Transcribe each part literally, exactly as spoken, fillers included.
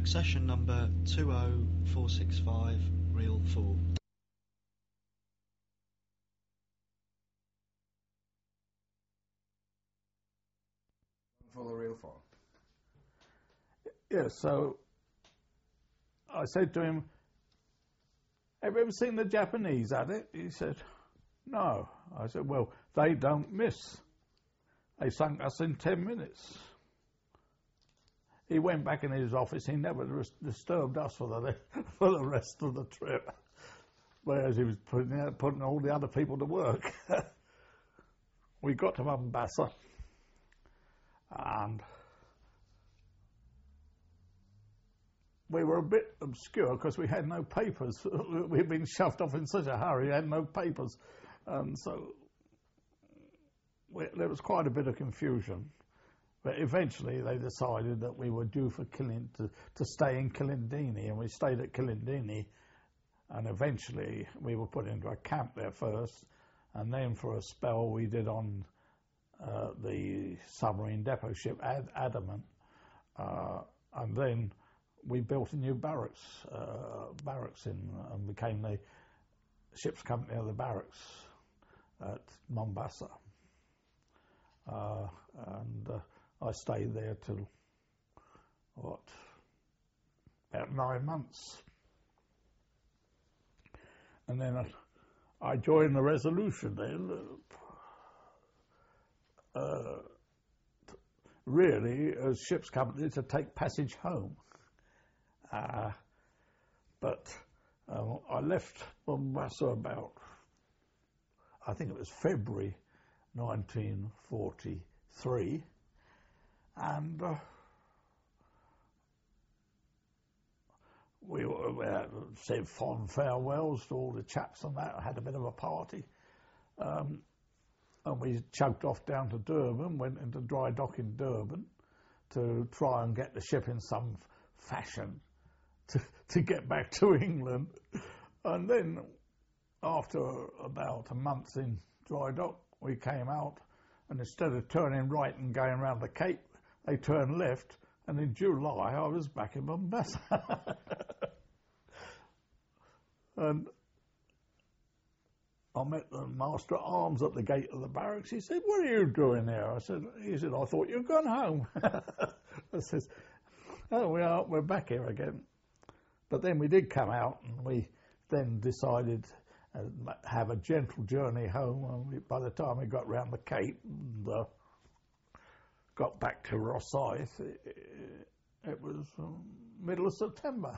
Accession number two oh four six five, reel four. For the reel four. Yeah, so I said to him, have you ever seen the Japanese at it? He said, no. I said, well, they don't miss. They sunk us in ten minutes. He went back in his office. He never res- disturbed us for the for the rest of the trip, whereas he was putting out, putting all the other people to work. We got to Mombasa, and we were a bit obscure because we had no papers. We'd been shoved off in such a hurry, we had no papers, and so we, there was quite a bit of confusion. But eventually they decided that we were due for Kilin- to, to stay in Kilindini, and we stayed at Kilindini, and eventually we were put into a camp there first, and then for a spell we did on uh, the submarine depot ship Ad- Adamant, uh, and then we built a new barracks, uh, barracks in, and became the ship's company of the barracks at Mombasa. Uh, and uh, I stayed there till, what, about nine months. And then I, I joined the Resolution then, uh, t- really as ship's company to take passage home. Uh, but uh, I left Mombasa about, I think it was February nineteen forty-three. And uh, we, were, we had said fond farewells to all the chaps and that. I had a bit of a party. Um, and we chugged off down to Durban, went into dry dock in Durban to try and get the ship in some fashion to, to get back to England. And then after about a month in dry dock, we came out, and instead of turning right and going around the Cape, they turned left, and in July I was back in Mombasa. And I met the master at arms at the gate of the barracks. He said, what are you doing there? I said, he said, I thought you'd gone home. I says, oh, we are, we're back here again. But then we did come out, and we then decided to have a gentle journey home. And we, by the time we got round the Cape and uh, got back to Rosyth, it, it was um, middle of September.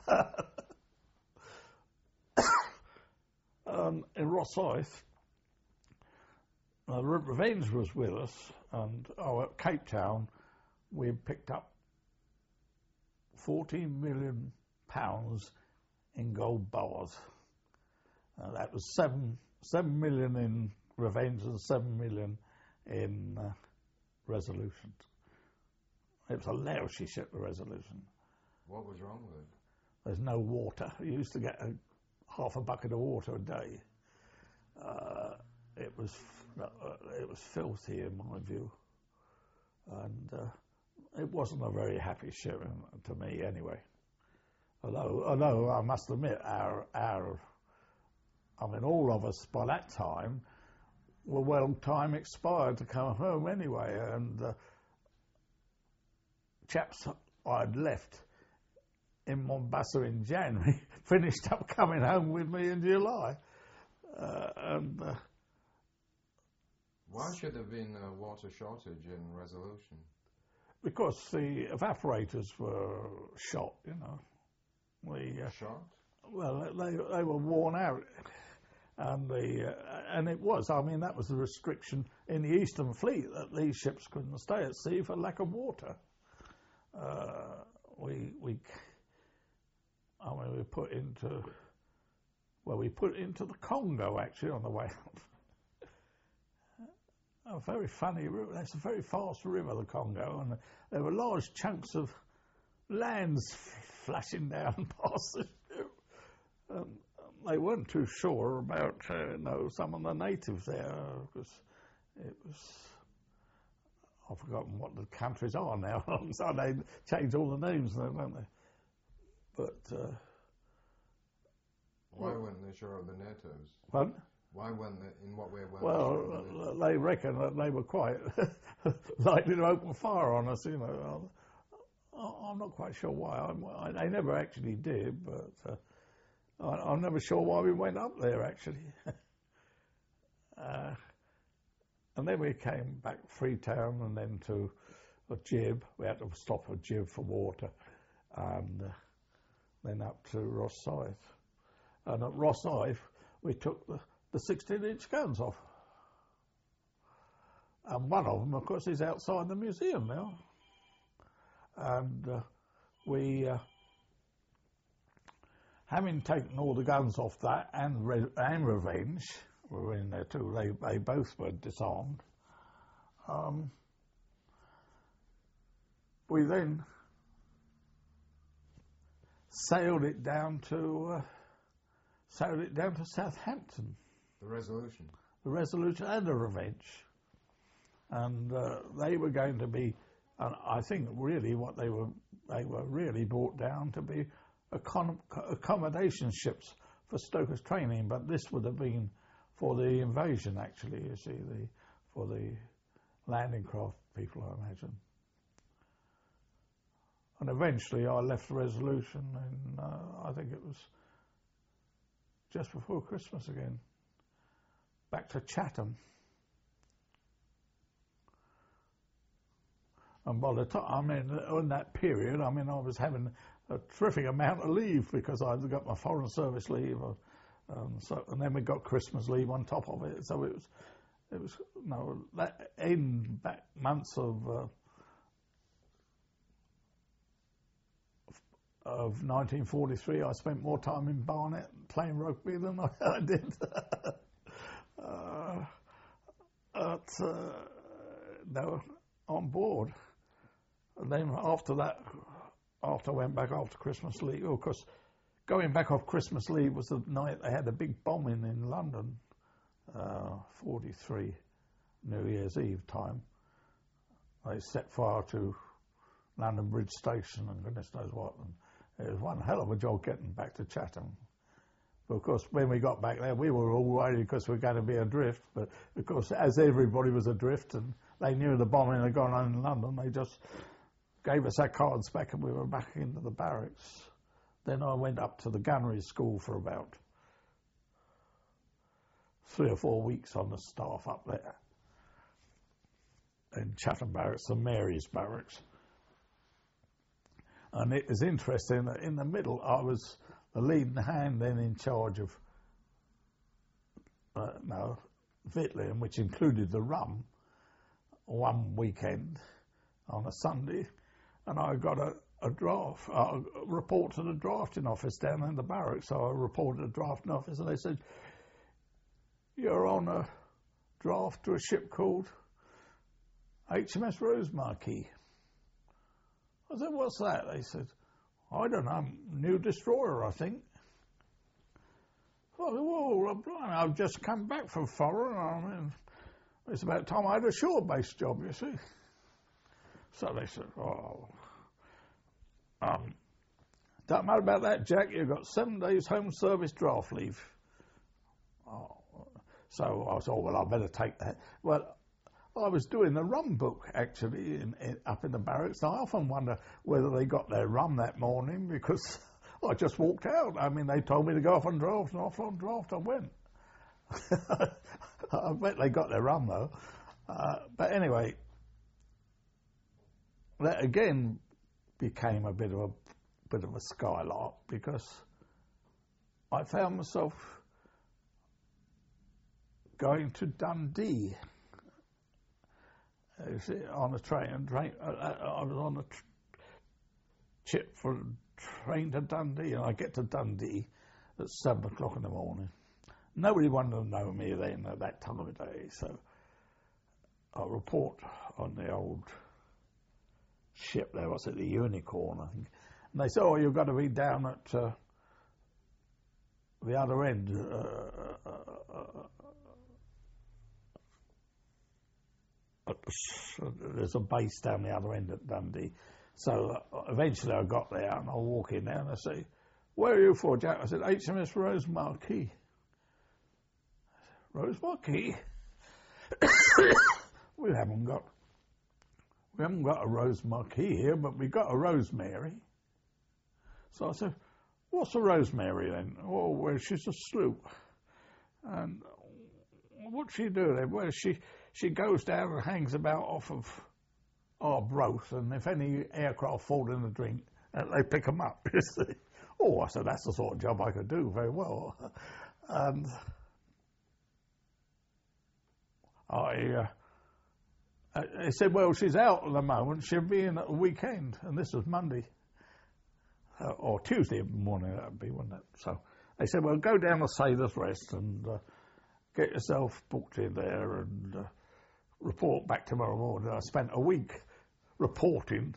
um, in Rosyth, uh, Revenge was with us, and oh, at Cape Town, we picked up fourteen million pounds in gold bars. Uh, that was seven seven million in Revenge and seven million in uh, Resolution. It was a lousy ship, the Resolution. What was wrong with it? There's no water. You used to get a, half a bucket of water a day. Uh, it was uh, it was filthy in my view, and uh, it wasn't a very happy ship to me anyway. Although, although I must admit, our our I mean, all of us by that time were well time expired to come home anyway, and uh, chaps I'd left in Mombasa in January finished up coming home with me in July. Uh, and uh, Why should there have been a water shortage in Resolution? Because the evaporators were shot, you know. We, uh, Shot? Well, they they were worn out. And the uh, and it was. I mean, that was the restriction in the Eastern Fleet, that these ships couldn't stay at sea for lack of water. Uh, we we I mean we put into well we put into the Congo actually on the way out. A very funny river. That's a very fast river, the Congo, and there were large chunks of lands flashing down past the ship. Um, They weren't too sure about, uh, you know, some of the natives there, because it was, I've forgotten what the countries are now, so they change all the names, don't they? but uh, Why well, weren't they sure of the natives? pardon? Why weren't they, in what way weren't Well, they sure of the natives? they reckon that they were quite likely to open fire on us, you know. I- I'm not quite sure why. I'm, I, they never actually did, but uh, I, I'm never sure why we went up there, actually. uh, and then we came back Freetown and then to a Jib. We had to stop at Jib for water, and uh, then up to Rosyth. And at Rosyth, we took the, the sixteen inch guns off. And one of them, of course, is outside the museum now. And uh, we, uh, having taken all the guns off that and, Re- and Revenge, were in there too, they, they both were disarmed. Um, we then sailed it down to uh, sailed it down to Southampton, The Resolution. the Resolution and the Revenge, and uh, they were going to be, and I think really what they were they were really brought down to be accom- accommodation ships for stokers training, but this would have been for the invasion actually. You see, the for the landing craft people, I imagine. And eventually I left the Resolution, and uh, I think it was just before Christmas again, back to Chatham. And by the time, I mean, in that period, I mean, I was having a terrific amount of leave because I'd got my Foreign Service leave, um, so, and then we got Christmas leave on top of it. So it was, it was, no, that in back months of uh, of nineteen forty-three, I spent more time in Barnet playing rugby than I, I did. uh, at, uh, no, on board. And then after that, after I went back after Christmas leave, of course, going back off Christmas leave was the night they had a big bombing in London, uh, forty-three, New Year's Eve time. They set fire to London Bridge Station and goodness knows what. And it was one hell of a job getting back to Chatham. But of course, when we got back there, we were all worried because we were going to be adrift. But of course, as everybody was adrift and they knew the bombing had gone on in London, they just gave us our cards back and we were back into the barracks. Then I went up to the gunnery school for about three or four weeks on the staff up there in Chatham Barracks, the Mary's Barracks. And it was interesting that in the middle I was the leading hand then in charge of uh, no, victualling, which included the rum, one weekend on a Sunday, and I got a, a draft, a report to the drafting office down in the barracks. So I reported to the drafting office, and they said, "You're on a draft to a ship called H M S Rosemarkie." I said, "What's that?" They said, "I don't know, new destroyer, I think." I said, "Well, I've just come back from foreign. I mean, it's about time I had a shore-based job, you see." So they said, "Oh, um, don't matter about that, Jack. You've got seven days home service draft leave." Oh, so I thought, well, I better take that. Well, I was doing the rum book actually in, in, up in the barracks. I often wonder whether they got their rum that morning because I just walked out. I mean, they told me to go off on draft, and off on draft I went. I bet they got their rum though. Uh, but anyway, that again became a bit of a bit of a skylark because I found myself going to Dundee. You see, on a train, train uh, I was on a tr- chip for train to Dundee, and I get to Dundee at seven o'clock in the morning. Nobody wanted to know me then at that time of day, so I report on the old ship there, was it the Unicorn, I think, and they said, "Oh, you've got to be down at uh, the other end, uh, uh, uh, there's a base down the other end at Dundee." So uh, eventually I got there and I walk in there and I say, "Where are you for, Jack?" I said, "H M S Rose Marquis." Rose Marquis? we haven't got we haven't got a Rose Marquis here, but we've got a Rosemary. So I said, "What's a Rosemary then?" "Oh, well, she's a sloop." "And what's she do then?" "Well, she she goes down and hangs about off of Arbroath, and if any aircraft fall in the drink, uh, they pick them up." You see. Oh, I said, that's the sort of job I could do very well. And I, uh, I said, "Well, she's out at the moment. She'll be in at the weekend." And this was Monday, uh, or Tuesday morning, that would be, wouldn't it? So they said, "Well, go down to Sailor's Rest and uh, get yourself booked in there and uh, report back tomorrow morning." I spent a week reporting.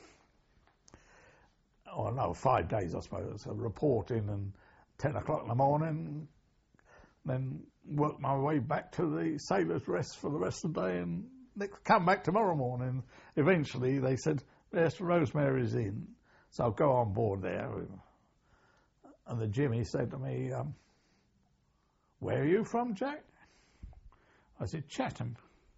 Oh, no, five days, I suppose. So reporting and ten o'clock in the morning, then worked my way back to the Sailor's Rest for the rest of the day and next, come back tomorrow morning. Eventually, they said, "Yes, Rosemary's in." So I'll go on board there. And the Jimmy said to me, um, "Where are you from, Jack?" I said, "Chatham."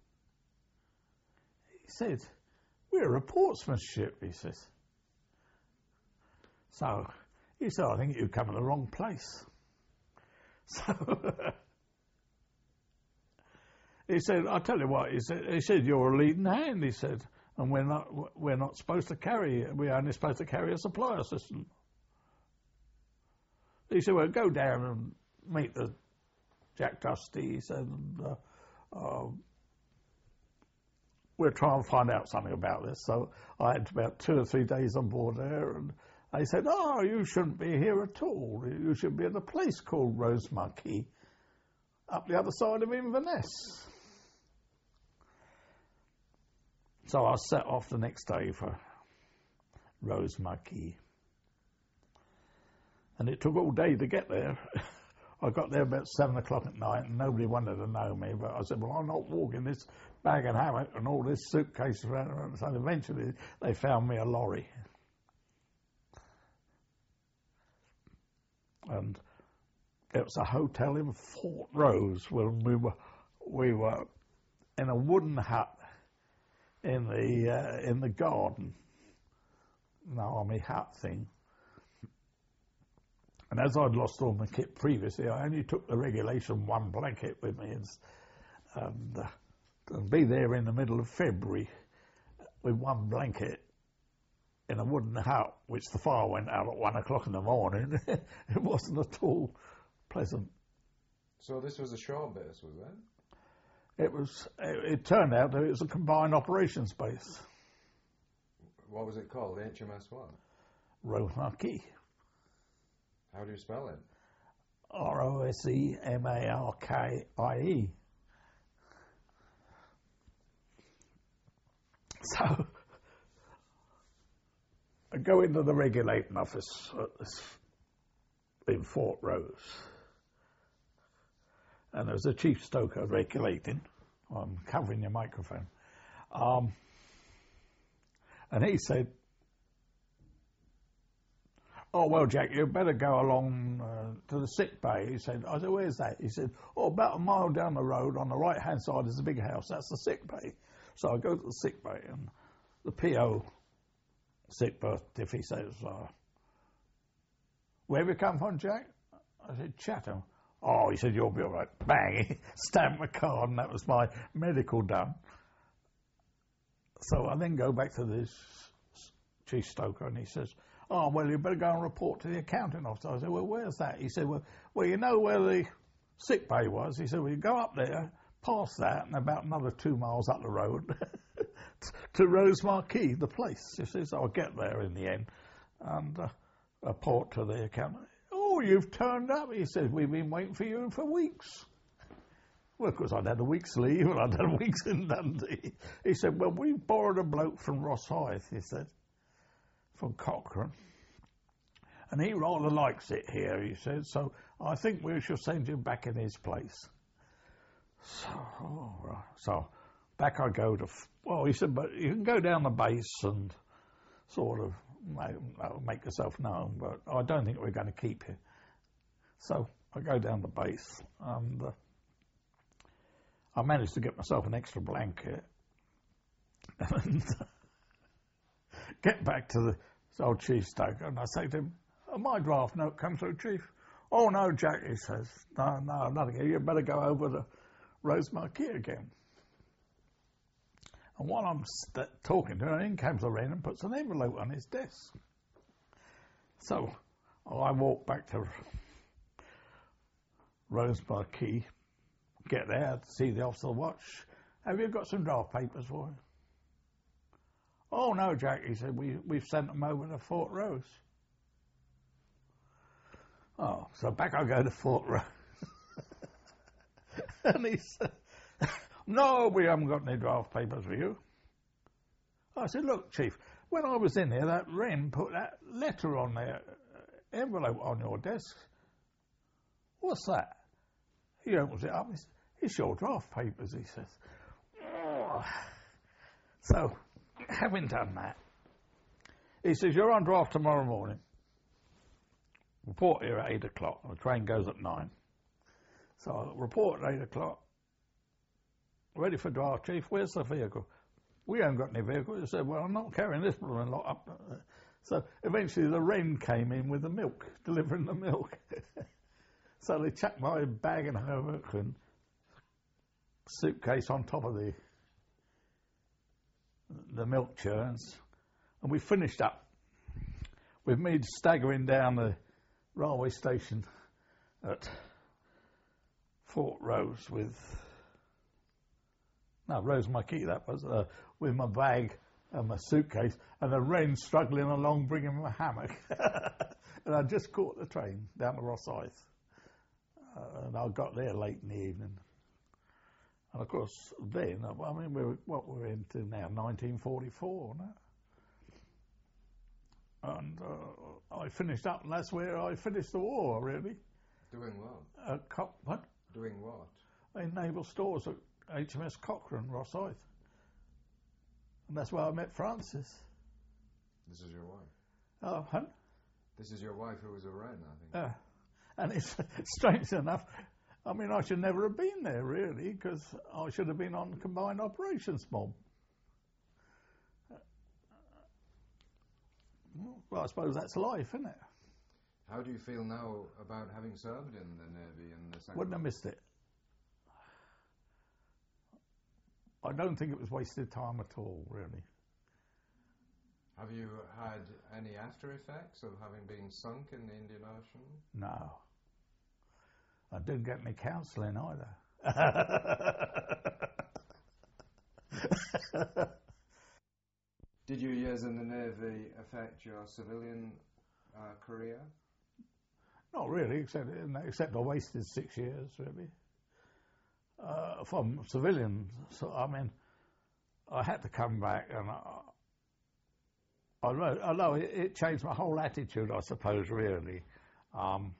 He said, "We're a Portsmouth ship," he says. So he said, "I think you've come to the wrong place." So he said, "I'll tell you what," he said, he said, "you're a leading hand," he said, "and we're not we're not supposed to carry, we're only supposed to carry a supply assistant." He said, "Well, go down and meet the Jack Dusty," he said, and uh, uh, we'll try and find out something about this. So I had about two or three days on board there, and they said, "Oh, you shouldn't be here at all. You should be at a place called Rose Marquis, up the other side of Inverness." So I set off the next day for Rose Marquis. And it took all day to get there. I got there about seven o'clock at night and nobody wanted to know me, but I said, "Well, I'm not walking this bag and hammock and all this suitcase around." around. So eventually they found me a lorry. And it was a hotel in Fort Rose when we were we were in a wooden hut in the uh, in the garden, an army hut thing. And as I'd lost all my kit previously, I only took the regulation one blanket with me, and, and, uh, and be there in the middle of February with one blanket in a wooden hut, which the fire went out at one o'clock in the morning. It wasn't at all pleasant. So this was a shore base, was it? It was. It, it turned out that it was a combined operations base. What was it called? H M S what? Rose Marquis. How do you spell it? R O S E M A R K I E. So I go into the regulating office at this, in Fort Rose, and there's a chief stoker regulating. I'm covering your microphone. Um, and he said, "Oh, well, Jack, you better go along uh, to the sick bay." He said, I said, "Where's that?" He said, "Oh, about a mile down the road on the right-hand side is a big house. That's the sick bay." So I go to the sick bay, and the P O sick berth, if he says, uh, "Where have you come from, Jack?" I said, "Chatham." "Oh," he said, "you'll be all right." Bang, he stamped my card, and that was my medical done. So I then go back to this chief stoker, and he says, "Oh, well, you better go and report to the accounting officer." I said, "Well, where's that?" He said, well, well, you know where the sick bay was?" He said, "Well, you go up there, past that, and about another two miles up the road to Rose Marquis, the place." He says, "I'll get there in the end and uh, report to the accountant." "Oh, you've turned up," he said. "We've been waiting for you for weeks." Well, of course, I'd had a week's leave and I'd had a week's in Dundee. He said, "Well, we borrowed a bloke from Ross Hythe," he said, "from Cochrane. And he rather likes it here," he said, "so I think we shall send you back in his place." So, oh, right. So back I go to, well, he said, "But you can go down the base and sort of make, make yourself known, but I don't think we're going to keep you. So I go down the base, and uh, I managed to get myself an extra blanket and get back to the old chief stoker, and I say to him, oh, my draft note come through, Chief. Oh, no, Jack, he says. No, no, nothing. You better go over to Rose Marquis again. And while I'm st- talking to him, in comes the Wren and puts an envelope on his desk. So I walk back to Rose Marquis, get there, see the officer watch. Have you got some draft papers for him? Oh, no, Jack, he said, we, we've sent them over to Fort Rose. Oh, so back I go to Fort Rose. And he said, no, we haven't got any draft papers for you. I said, look, Chief, when I was in here, that Wren put that letter on there, envelope on your desk. What's that? He opens it up. He says, it's your draft papers, he says. Oh. So, having done that, he says, you're on draft tomorrow morning. Report here at eight o'clock. The train goes at nine. So I report at eight o'clock. Ready for draft, Chief. Where's the vehicle? We haven't got any vehicle. He said, well, I'm not carrying this blooming lot up. So eventually the Wren came in with the milk, delivering the milk. So they chucked my bag and homework and suitcase on top of the the milk churns, and we finished up with me staggering down the railway station at Fort Rose with no Rose Marquis, that was uh, with my bag and my suitcase, and the Wren struggling along bringing my hammock. And I just caught the train down to Rosyth, uh, and I got there late in the evening. And of course, then, I mean, we're, what we're into now, nineteen forty-four, no? And uh, I finished up, and that's where I finished the war, really. Doing what? Uh, Co- what? Doing what? In naval stores at H M S Cochrane, Rosyth. And that's where I met Francis. This is your wife? Oh, huh? This is your wife who was a Wren, I think. Yeah. And it's strange enough, I mean, I should never have been there, really, because I should have been on Combined Operations Mob. Well, I suppose that's life, isn't it? How do you feel now about having served in the Navy in the second? Wouldn't have missed it. I don't think it was wasted time at all, really. Have you had any after effects of having been sunk in the Indian Ocean? No. I didn't get any counselling either. Did your years in the Navy affect your civilian uh, career? Not really, except except I wasted six years, really. Uh, from civilians, so I mean, I had to come back, and I, I wrote, although it, it changed my whole attitude, I suppose, really. Um,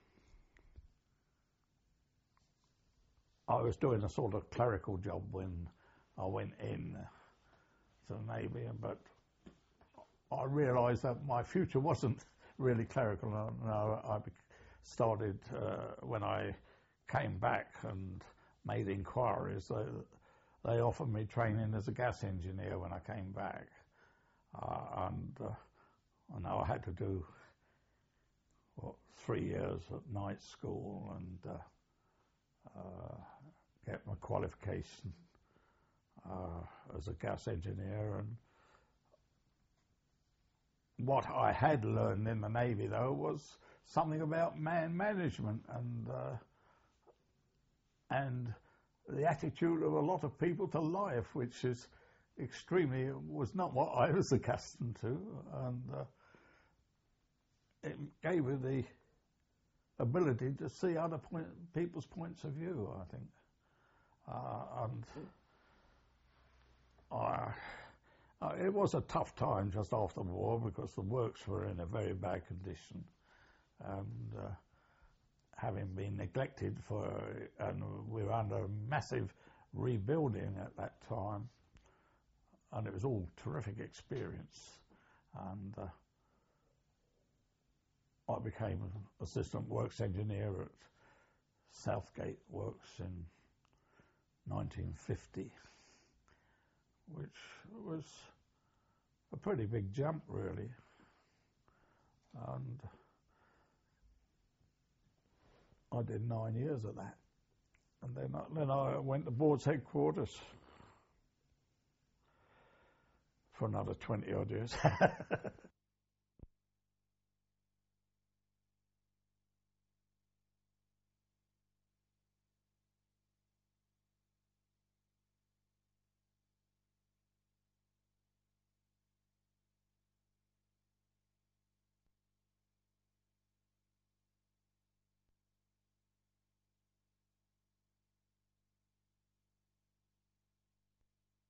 I was doing a sort of clerical job when I went in to the Navy, but I realised that my future wasn't really clerical. No, I started uh, when I came back and made inquiries. They, they offered me training as a gas engineer when I came back, uh, and uh, I know I had to do what, three years at night school and uh, uh, get my qualification uh, as a gas engineer. And what I had learned in the Navy, though, was something about man management and uh, and the attitude of a lot of people to life, which is extremely, was not what I was accustomed to, and uh, it gave me the ability to see other point, people's points of view, I think. Uh, and I, uh, it was a tough time just after the war because the works were in a very bad condition, and uh, having been neglected for, and we were under massive rebuilding at that time, and it was all terrific experience. and uh, I became an assistant works engineer at Southgate Works in nineteen fifty, which was a pretty big jump, really. And I did nine years of that. And then I, then I went to board's headquarters for another twenty odd years.